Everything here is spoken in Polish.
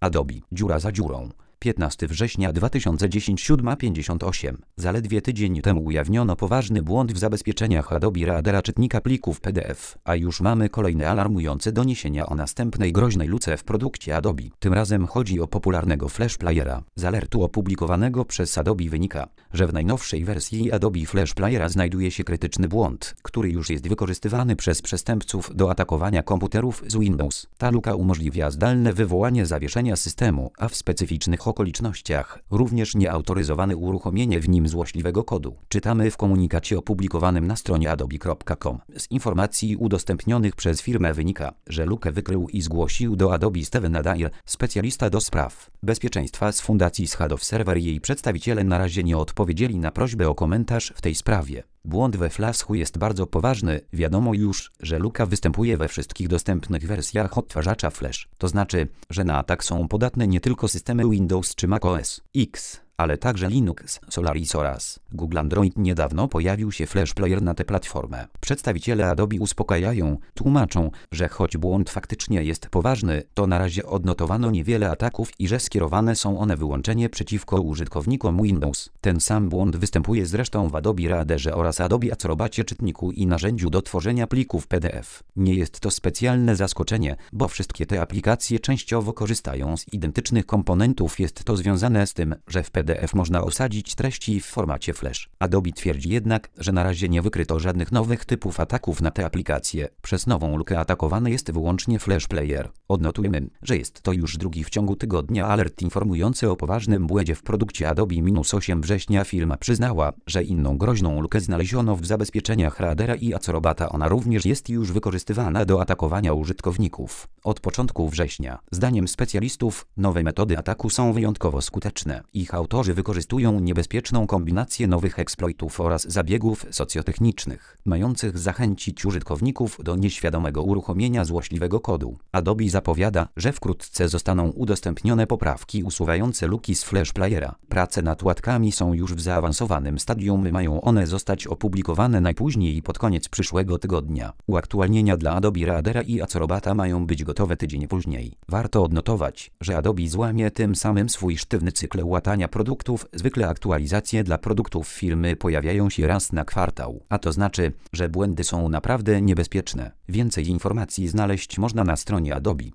Adobe. Dziura za dziurą. 15 września 2010 7:58. Zaledwie tydzień temu ujawniono poważny błąd w zabezpieczeniach Adobe Readera czytnika plików PDF, a już mamy kolejne alarmujące doniesienia o następnej groźnej luce w produkcie Adobe. Tym razem chodzi o popularnego Flash Playera. Z alertu opublikowanego przez Adobe wynika, że w najnowszej wersji Adobe Flash Playera znajduje się krytyczny błąd, który już jest wykorzystywany przez przestępców do atakowania komputerów z Windows. Ta luka umożliwia zdalne wywołanie zawieszenia systemu, a w specyficznych okolicznościach również nieautoryzowane uruchomienie w nim złośliwego kodu. Czytamy w komunikacie opublikowanym na stronie adobe.com. Z informacji udostępnionych przez firmę wynika, że lukę wykrył i zgłosił do Adobe Steven Adair, specjalista do spraw bezpieczeństwa z fundacji Shadow Server. Jej przedstawiciele na razie nie odpowiedzieli na prośbę o komentarz w tej sprawie. Błąd we Flashu jest bardzo poważny. Wiadomo już, że luka występuje we wszystkich dostępnych wersjach odtwarzacza Flash. To znaczy, że na atak są podatne nie tylko systemy Windows czy Mac OS X, ale także Linux, Solaris oraz Google Android. Niedawno pojawił się Flash Player na tę platformę. Przedstawiciele Adobe uspokajają, tłumaczą, że choć błąd faktycznie jest poważny, to na razie odnotowano niewiele ataków i że skierowane są one wyłącznie przeciwko użytkownikom Windows. Ten sam błąd występuje zresztą w Adobe Readerze oraz Adobe Acrobacie czytniku i narzędziu do tworzenia plików PDF. Nie jest to specjalne zaskoczenie, bo wszystkie te aplikacje częściowo korzystają z identycznych komponentów. Jest to związane z tym, że w PDF można osadzić treści w formacie Flash. Adobe twierdzi jednak, że na razie nie wykryto żadnych nowych typów ataków na te aplikacje. Przez nową lukę atakowany jest wyłącznie Flash Player. Odnotujmy, że jest to już drugi w ciągu tygodnia alert informujący o poważnym błędzie w produkcie Adobe. 8 września firma przyznała, że inną groźną lukę znaleziono w zabezpieczeniach Readera i Acrobata. Ona również jest już wykorzystywana do atakowania użytkowników. Od początku września, zdaniem specjalistów, nowe metody ataku są wyjątkowo skuteczne. Ich autorzy wykorzystują niebezpieczną kombinację nowych eksploitów oraz zabiegów socjotechnicznych, mających zachęcić użytkowników do nieświadomego uruchomienia złośliwego kodu. Adobe zapowiada, że wkrótce zostaną udostępnione poprawki usuwające luki z Flash Playera. Prace nad łatkami są już w zaawansowanym stadium. Mają one zostać opublikowane najpóźniej pod koniec przyszłego tygodnia. Uaktualnienia dla Adobe Readera i Acrobata mają być gotowe tydzień później. Warto odnotować, że Adobe złamie tym samym swój sztywny cykl łatania produktów. Zwykle aktualizacje dla produktów firmy pojawiają się raz na kwartał, a to znaczy, że błędy są naprawdę niebezpieczne. Więcej informacji znaleźć można na stronie Adobe.